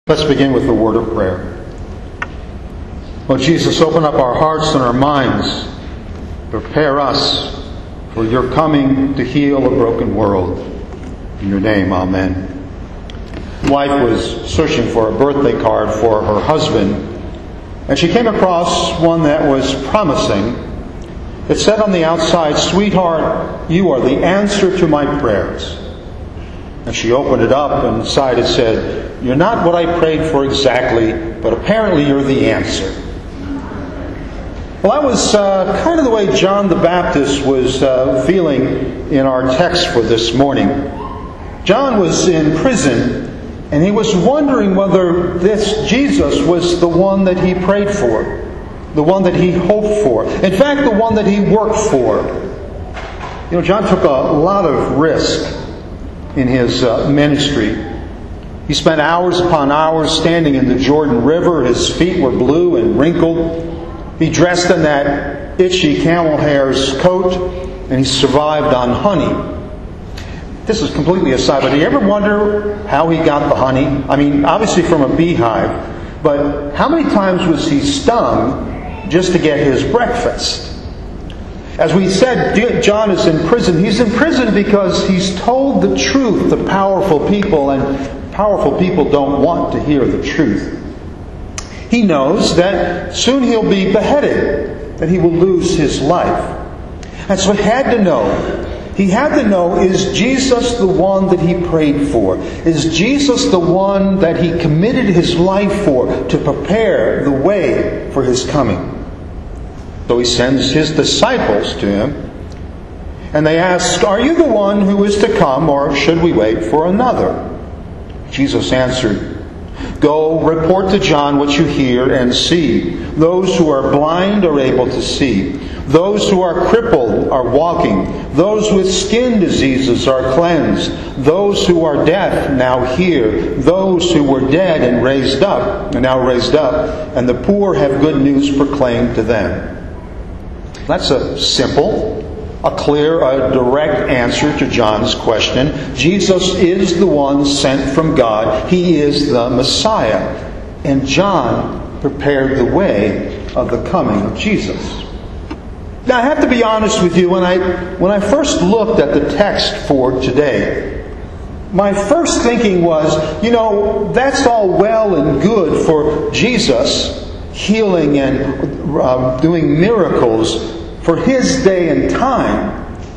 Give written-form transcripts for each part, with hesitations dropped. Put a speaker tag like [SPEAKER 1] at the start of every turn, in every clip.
[SPEAKER 1] Let's begin with the word of prayer. Lord Jesus, open up our hearts and our minds. Prepare us for your coming to heal a broken world. In your name, amen. My wife was searching for a birthday card for her husband, and she came across one that was promising. It said on the outside, "Sweetheart, you are the answer to my prayers." And she opened it up, and inside it said, "You're not what I prayed for exactly, but apparently you're the answer." Well, that was kind of the way John the Baptist was feeling in our text for this morning. John was in prison, and he was wondering whether this Jesus was the one that he prayed for, the one that he hoped for, in fact, the one that he worked for. You know, John took a lot of risk in his ministry. He spent hours upon hours standing in the Jordan River. His feet were blue and wrinkled. He dressed in that itchy camel hair's coat, and he survived on honey. This is completely aside, but do you ever wonder how he got the honey? I mean, obviously from a beehive, but how many times was he stung just to get his breakfast? As we said, John is in prison. He's in prison because he's told the truth to powerful people, and powerful people don't want to hear the truth. He knows that soon he'll be beheaded, that he will lose his life. And so he had to know. He had to know, is Jesus the one that he prayed for? Is Jesus the one that he committed his life for, to prepare the way for his coming? So he sends his disciples to him, and they ask, "Are you the one who is to come, or should we wait for another?" Jesus answered, "Go, report to John what you hear and see. Those who are blind are able to see. Those who are crippled are walking. Those with skin diseases are cleansed. Those who are deaf now hear. Those who were dead and raised up are now raised up. And the poor have good news proclaimed to them." That's a simple, a clear, a direct answer to John's question. Jesus is the one sent from God. He is the Messiah. And John prepared the way of the coming of Jesus. Now, I have to be honest with you, when I first looked at the text for today, my first thinking was, that's all well and good for Jesus healing and doing miracles for his day and time.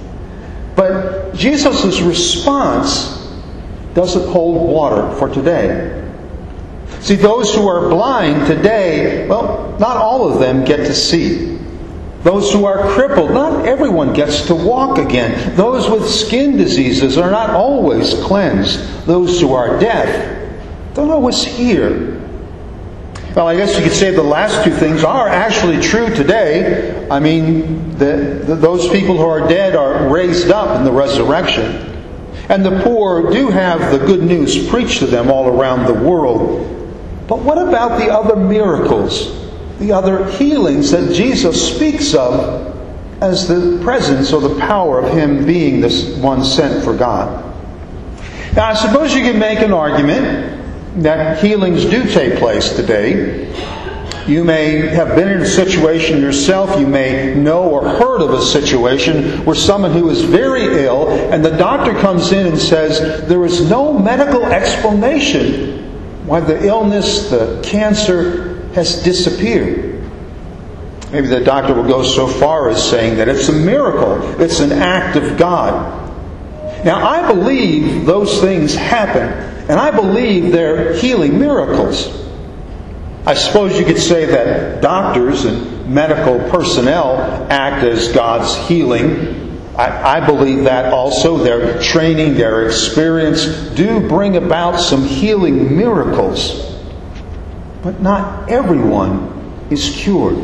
[SPEAKER 1] But Jesus' response doesn't hold water for today. See, those who are blind today, well, not all of them get to see. Those who are crippled, not everyone gets to walk again. Those with skin diseases are not always cleansed. Those who are deaf don't always hear. Well, I guess you could say the last two things are actually true today. I mean, those people who are dead are raised up in the resurrection. And the poor do have the good news preached to them all around the world. But what about the other miracles, the other healings that Jesus speaks of as the presence or the power of Him being this one sent for God? Now, I suppose you could make an argument that healings do take place today. You may have been in a situation yourself. You may know or heard of a situation where someone who is very ill, and the doctor comes in and says there is no medical explanation why the illness, the cancer, has disappeared. Maybe the doctor will go so far as saying that it's a miracle. It's an act of God. Now, I believe those things happen. And I believe they're healing miracles. I suppose you could say that doctors and medical personnel act as God's healing. I believe that also. Their training, their experience do bring about some healing miracles. But not everyone is cured.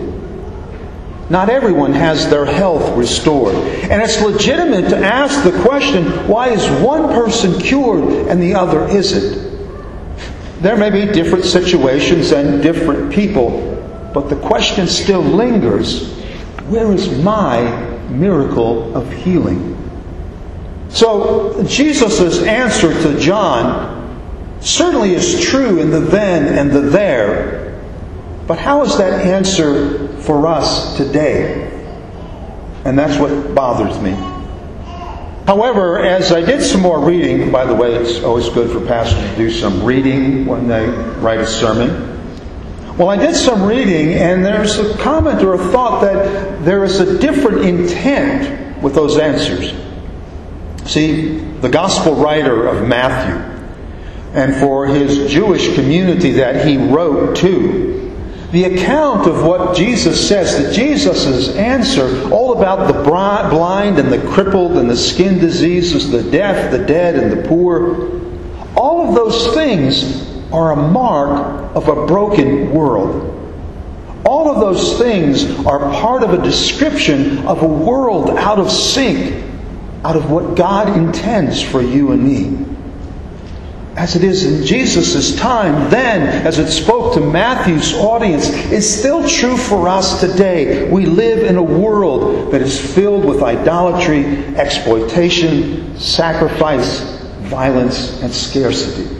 [SPEAKER 1] Not everyone has their health restored. And it's legitimate to ask the question, why is one person cured and the other isn't? There may be different situations and different people, but the question still lingers, where is my miracle of healing? So Jesus' answer to John certainly is true in the then and the there. But how is that answer for us today? And that's what bothers me. However, as I did some more reading, by the way, it's always good for pastors to do some reading when they write a sermon. Well, I did some reading, and there's a comment or a thought that there is a different intent with those answers. See, the gospel writer of Matthew, and for his Jewish community that he wrote to, the account of what Jesus says, that Jesus' answer, all about the blind and the crippled and the skin diseases, the deaf, the dead, and the poor, all of those things are a mark of a broken world. All of those things are part of a description of a world out of sync, out of what God intends for you and me. As it is in Jesus' time then, as it spoke to Matthew's audience, is still true for us today. We live in a world that is filled with idolatry, exploitation, sacrifice, violence, and scarcity.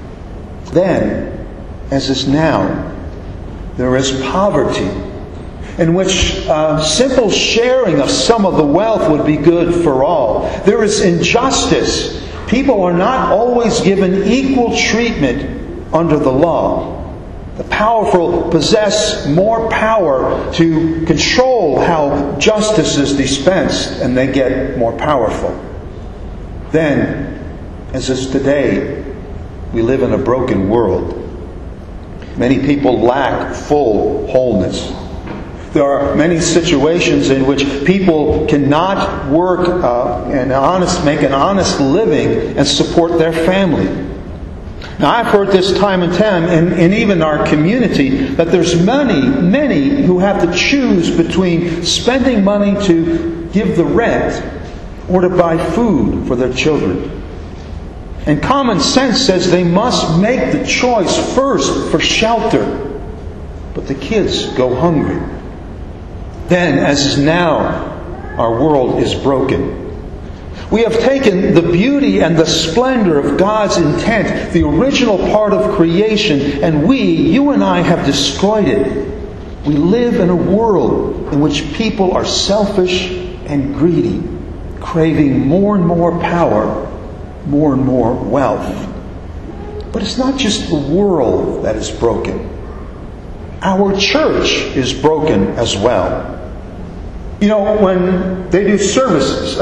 [SPEAKER 1] Then, as is now, there is poverty, in which simple sharing of some of the wealth would be good for all. There is injustice. People are not always given equal treatment under the law. The powerful possess more power to control how justice is dispensed, and they get more powerful. Then, as is today, we live in a broken world. Many people lack full wholeness. There are many situations in which people cannot work make an honest living and support their family. Now, I've heard this time and time, and even our community, that there's many who have to choose between spending money to give the rent or to buy food for their children. And common sense says they must make the choice first for shelter. But the kids go hungry. Then, as is now, our world is broken. We have taken the beauty and the splendor of God's intent, the original part of creation, and you and I, have destroyed it. We live in a world in which people are selfish and greedy, craving more and more power, more and more wealth. But it's not just the world that is broken. Our church is broken as well. You know, when they do surveys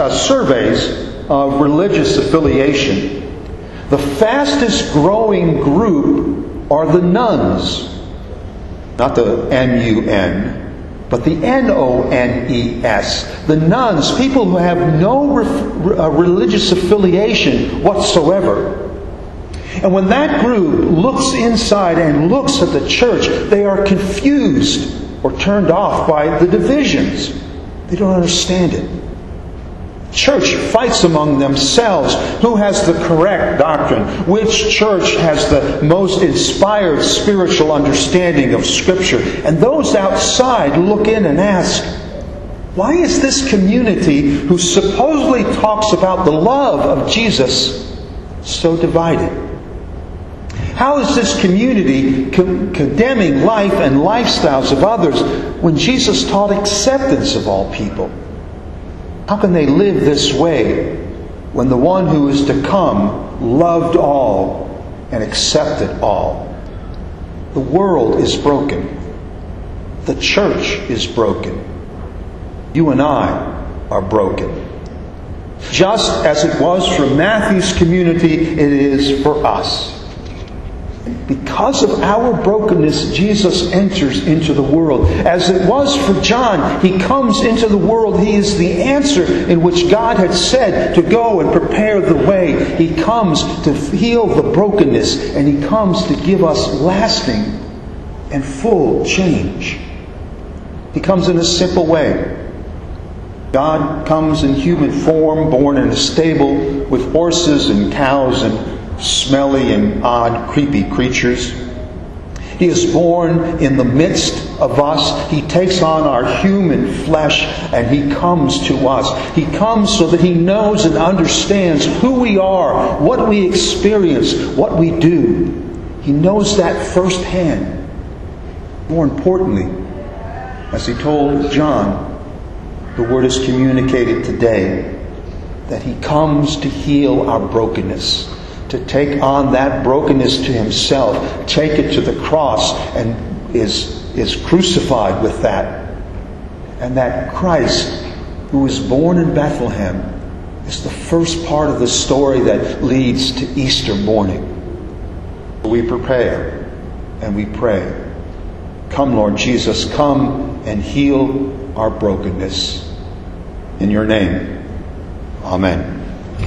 [SPEAKER 1] of religious affiliation, the fastest growing group are the nuns. Not the N-U-N, but the N-O-N-E-S. The nuns, people who have no religious affiliation whatsoever. And when that group looks inside and looks at the church, they are confused or turned off by the divisions. They don't understand it. Church fights among themselves. Who has the correct doctrine? Which church has the most inspired spiritual understanding of Scripture? And those outside look in and ask, why is this community who supposedly talks about the love of Jesus so divided? How is this community condemning life and lifestyles of others when Jesus taught acceptance of all people? How can they live this way when the one who is to come loved all and accepted all? The world is broken. The church is broken. You and I are broken. Just as it was for Matthew's community, it is for us. Because of our brokenness, Jesus enters into the world. As it was for John, he comes into the world. He is the answer in which God had said to go and prepare the way. He comes to heal the brokenness, and He comes to give us lasting and full change. He comes in a simple way. God comes in human form, born in a stable with horses and cows and smelly and odd, creepy creatures. He is born in the midst of us. He takes on our human flesh and He comes to us. He comes so that He knows and understands who we are, what we experience, what we do. He knows that firsthand. More importantly, as He told John, the Word is communicated today that He comes to heal our brokenness, to take on that brokenness to Himself, take it to the cross, and is crucified with that. And that Christ, who was born in Bethlehem, is the first part of the story that leads to Easter morning. We prepare and we pray. Come, Lord Jesus, come and heal our brokenness. In Your name, amen.